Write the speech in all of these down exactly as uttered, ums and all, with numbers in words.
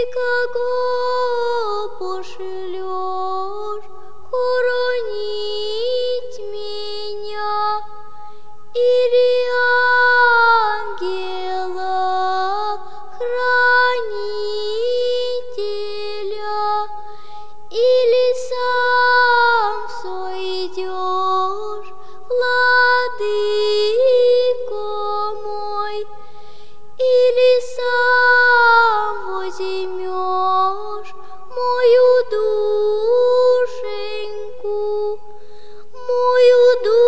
кого пошлешь хоронить меня, или ангела хранителя, или сам сойдешь, владыко мой, или сам возьмешь мою душеньку, мою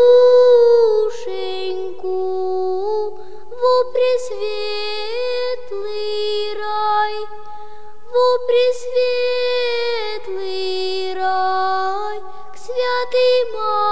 душеньку во пресветлый рай, во пресветлый рай к святой Матери.